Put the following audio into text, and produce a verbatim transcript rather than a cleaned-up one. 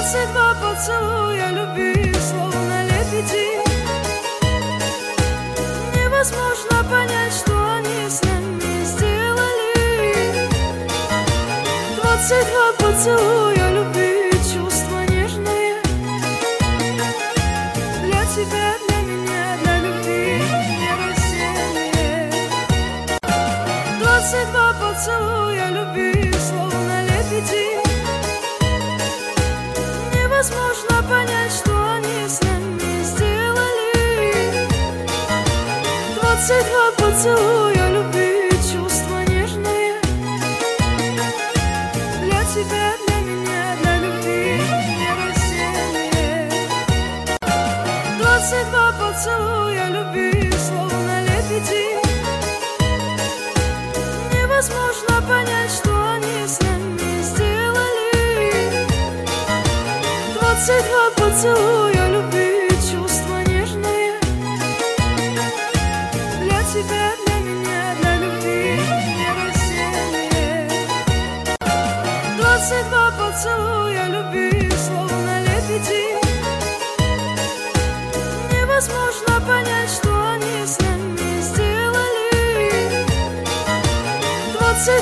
Двадцать два поцелуя любви, словно лебеди. Невозможно понять, что они с нами сделали. Двадцать два поцелуя любви, чувство нежное. Для тебя, для меня, для любви нераздельные. Двадцать два поцелуя любви, словно лебеди. Невозможно понять, что они с нами сделали. Двадцать два поцелуя любви, чувство нежное. Для тебя, для меня, для любви нераздельные. Двадцать два поцелуя любви, словно лебеди. Невозможно понять, что они с нами сделали. Двадцать два поцелуя любви, чувство нежное. Для тебя, для меня, для любви нераздельные. Двадцать два поцелуя любви, словно лебеди. Невозможно понять.